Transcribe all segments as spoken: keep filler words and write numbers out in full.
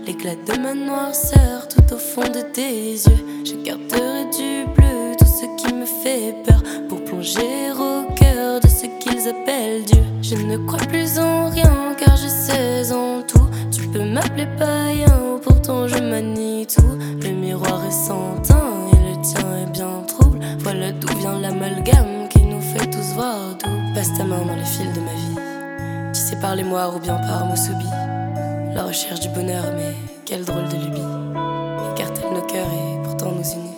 l'éclat de ma noirceur tout au fond de tes yeux. J'écarterai du bleu tout ce qui me fait peur pour plonger au cœur de ce qu'ils appellent Dieu. Je ne crois plus en rien car je sais en tout. Tu peux m'appeler païen, pourtant je manie tout. Le miroir est sans teint et le tien est bien trouble. Voilà d'où vient l'amalgame qui nous fait tous voir doux. Passe ta main dans les fils de ma vie, tissé par les moires ou bien par Moussobi. La recherche du bonheur, mais quelle drôle de lubie. Écartèle nos cœurs et pourtant nous unit.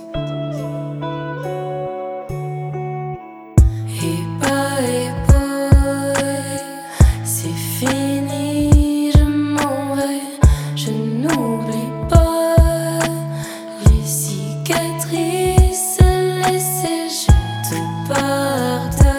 Et pas et boy, c'est fini, je m'en vais. Je n'oublie pas les cicatrices laissées, je te pardonne.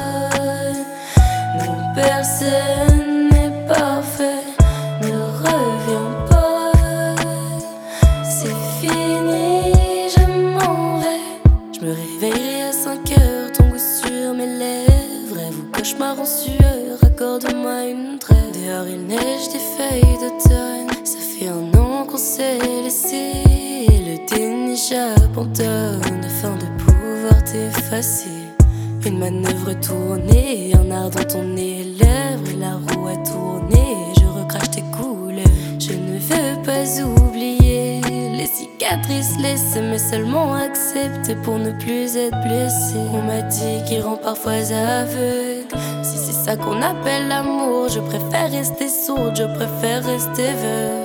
Non, personne n'est parfait, ne reviens pas. C'est fini, je m'en vais. Je me réveillerai à cinq heures, ton goût sur mes lèvres. Rêve ou cauchemar en sueur, accorde-moi une trêve. Dehors il neige des feuilles d'automne. Ça fait un an qu'on s'est laissé, et le déni j'abandonne afin de pouvoir t'effacer. Une manœuvre tournée, un art dans ton nez et lèvres, et la roue a tourné, je recrache tes couleurs. Je ne veux pas oublier les cicatrices laissées, mais seulement accepter pour ne plus être blessé. On m'a dit qu'il rend parfois aveugle. Si c'est ça qu'on appelle l'amour, je préfère rester sourde, je préfère rester veuve.